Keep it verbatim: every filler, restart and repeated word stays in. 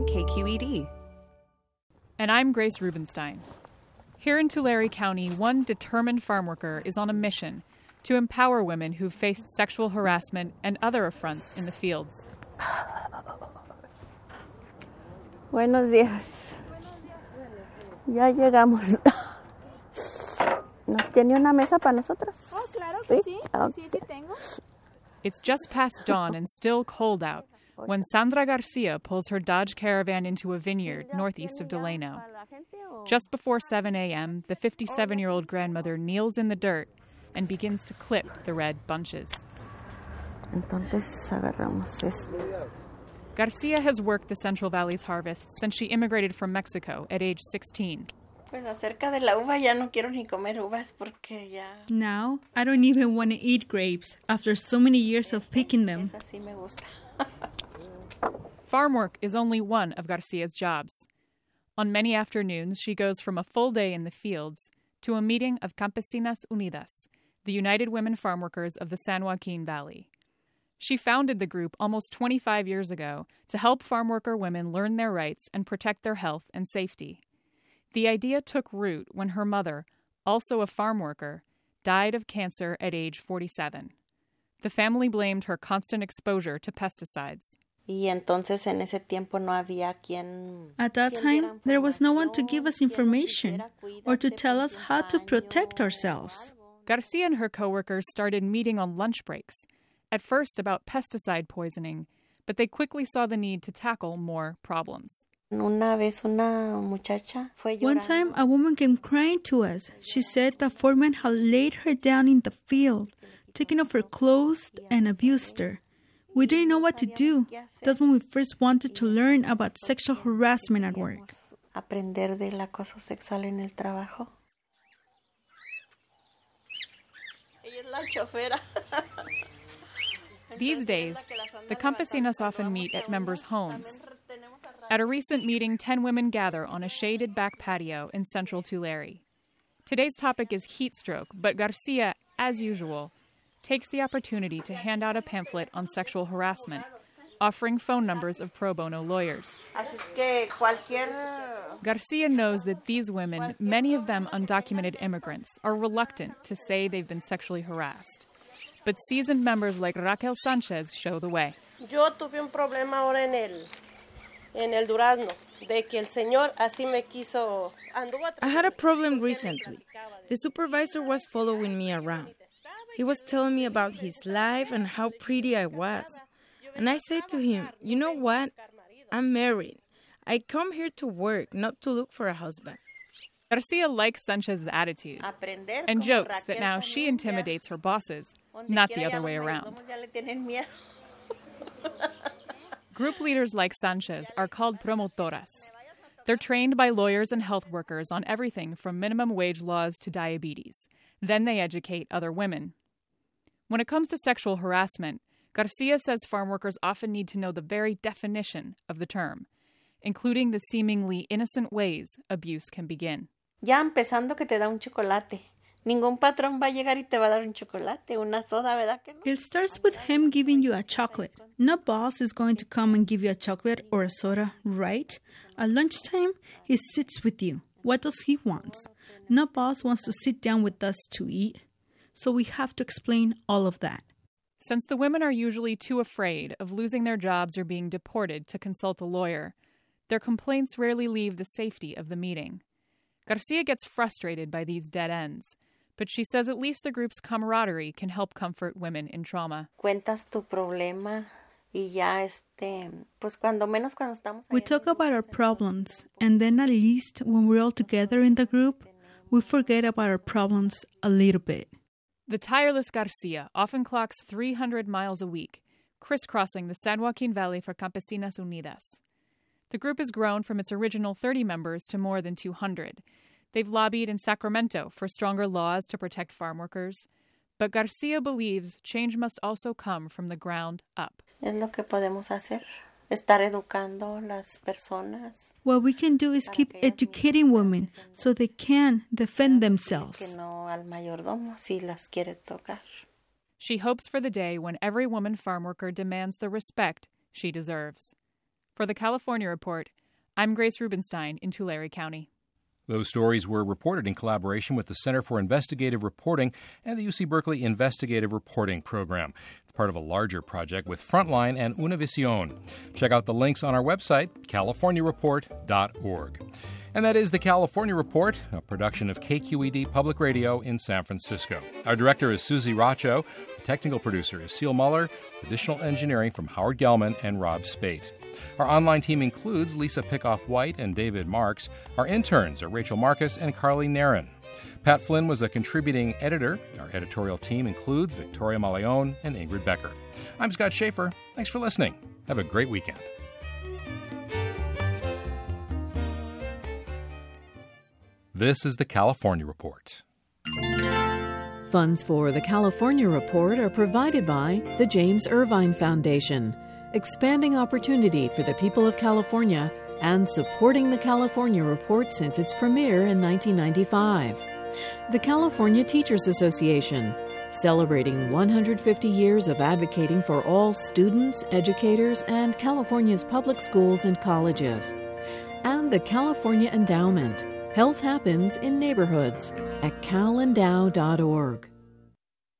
K Q E D. And I'm Grace Rubenstein. Here in Tulare County, one determined farm worker is on a mission to empower women who've faced sexual harassment and other affronts in the fields. Buenos días. Ya llegamos. ¿Nos tiene una mesa para nosotras? Oh, claro que sí. Okay. Sí, sí tengo. It's just past dawn and still cold out when Sandra Garcia pulls her Dodge Caravan into a vineyard northeast of Delano. Just before seven a.m., the fifty-seven-year-old grandmother kneels in the dirt and begins to clip the red bunches. Entonces agarramos esto. Garcia has worked the Central Valley's harvests since she immigrated from Mexico at age sixteen. Pues acerca de la uva ya no quiero ni comer uvas porque ya. Now, I don't even want to eat grapes after so many years of picking them. Esa sí me gusta. Farm work is only one of Garcia's jobs. On many afternoons, she goes from a full day in the fields to a meeting of Campesinas Unidas, the United Women Farm Workers of the San Joaquin Valley. She founded the group almost twenty-five years ago to help farm worker women learn their rights and protect their health and safety. The idea took root when her mother, also a farm worker, died of cancer at age forty-seven. The family blamed her constant exposure to pesticides. Y entonces en ese tiempo no había quien. At that time, there was no one to give us information or to tell us how to protect ourselves. Garcia and her coworkers started meeting on lunch breaks, at first about pesticide poisoning, but they quickly saw the need to tackle more problems. Una vez una muchacha fue llorando. One time, a woman came crying to us. She said the foreman had laid her down in the field, taken off her clothes, and abused her. We didn't know what to do. That's when we first wanted to learn about sexual harassment at work. Aprender del acoso sexual en el trabajo. Ella es la chofera. These days, the campesinas often meet at members' homes. At a recent meeting, ten women gather on a shaded back patio in central Tulare. Today's topic is heat stroke, but Garcia, as usual, takes the opportunity to hand out a pamphlet on sexual harassment, offering phone numbers of pro bono lawyers. Garcia knows that these women, many of them undocumented immigrants, are reluctant to say they've been sexually harassed. But seasoned members like Raquel Sanchez show the way. Yo tuve un problema ahora en el, en el Durazno, de que el señor así me quiso. I had a problem recently. The supervisor was following me around. He was telling me about his life and how pretty I was. And I said to him, you know what? I'm married. I come here to work, not to look for a husband. Garcia likes Sanchez's attitude and jokes that now she intimidates her bosses, not the other way around. Group leaders like Sanchez are called promotoras. They're trained by lawyers and health workers on everything from minimum wage laws to diabetes. Then they educate other women. When it comes to sexual harassment, Garcia says farm workers often need to know the very definition of the term, including the seemingly innocent ways abuse can begin. Ya empezando que te da un chocolate. Ningún patrón va a llegar y te va a dar un chocolate, una soda, ¿verdad que no? It starts with him giving you a chocolate. No boss is going to come and give you a chocolate or a soda, right? At lunchtime, he sits with you. What does he want? No boss wants to sit down with us to eat. So we have to explain all of that. Since the women are usually too afraid of losing their jobs or being deported to consult a lawyer, their complaints rarely leave the safety of the meeting. Garcia gets frustrated by these dead ends, but she says at least the group's camaraderie can help comfort women in trauma. Cuentas tu problema y ya este, pues cuando menos cuando estamos. We talk about our problems, and then at least when we're all together in the group, we forget about our problems a little bit. The tireless Garcia often clocks three hundred miles a week, crisscrossing the San Joaquin Valley for Campesinas Unidas. The group has grown from its original thirty members to more than two hundred. They've lobbied in Sacramento for stronger laws to protect farm workers. But Garcia believes change must also come from the ground up. Es lo que podemos hacer. Estar educando las personas. What we can do is keep educating women so they can defend themselves. Que no al mayordomo si las quiere tocar. She hopes for the day when every woman farm worker demands the respect she deserves. For the California Report, I'm Grace Rubenstein in Tulare County. Those stories were reported in collaboration with the Center for Investigative Reporting and the U C Berkeley Investigative Reporting Program. It's part of a larger project with Frontline and Univision. Check out the links on our website, california report dot org. And that is the California Report, a production of K Q E D Public Radio in San Francisco. Our director is Susie Racho. The technical producer is Seal Muller. Additional engineering from Howard Gelman and Rob Spate. Our online team includes Lisa Pickoff-White and David Marks. Our interns are Rachel Marcus and Carly Narin. Pat Flynn was a contributing editor. Our editorial team includes Victoria Maleon and Ingrid Becker. I'm Scott Schaefer. Thanks for listening. Have a great weekend. This is the California Report. Funds for the California Report are provided by the James Irvine Foundation, expanding opportunity for the people of California and supporting the California Report since its premiere in nineteen ninety-five. The California Teachers Association, celebrating one hundred fifty years of advocating for all students, educators, and California's public schools and colleges. And the California Endowment. Health happens in neighborhoods at cal endow dot org.